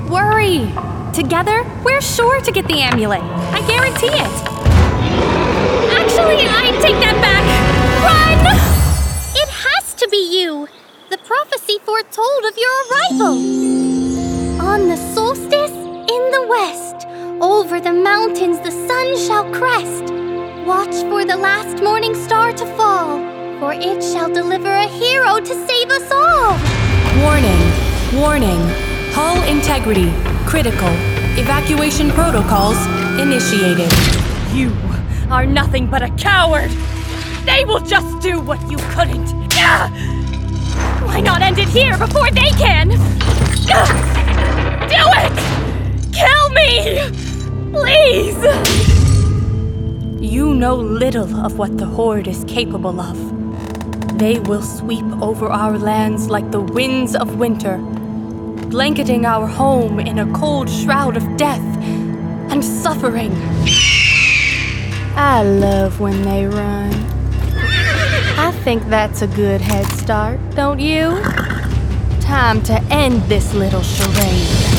worry. Together, we're sure to get the amulet. I guarantee it. Actually, I take that back. Run! It has to be you. The prophecy foretold of your arrival. On the solstice in the west, over the mountains the sun shall crest. Watch for the last morning star to fall, for it shall deliver a hero to save us all. Warning, warning. Hull integrity, critical. Evacuation protocols initiated. You are nothing but a coward. They will just do what you couldn't. Why not end it here before they can? Do it! Kill me! Please! You know little of what the Horde is capable of. They will sweep over our lands like the winds of winter, blanketing our home in a cold shroud of death and suffering. I love when they run. I think that's a good head start, don't you? Time to end this little charade.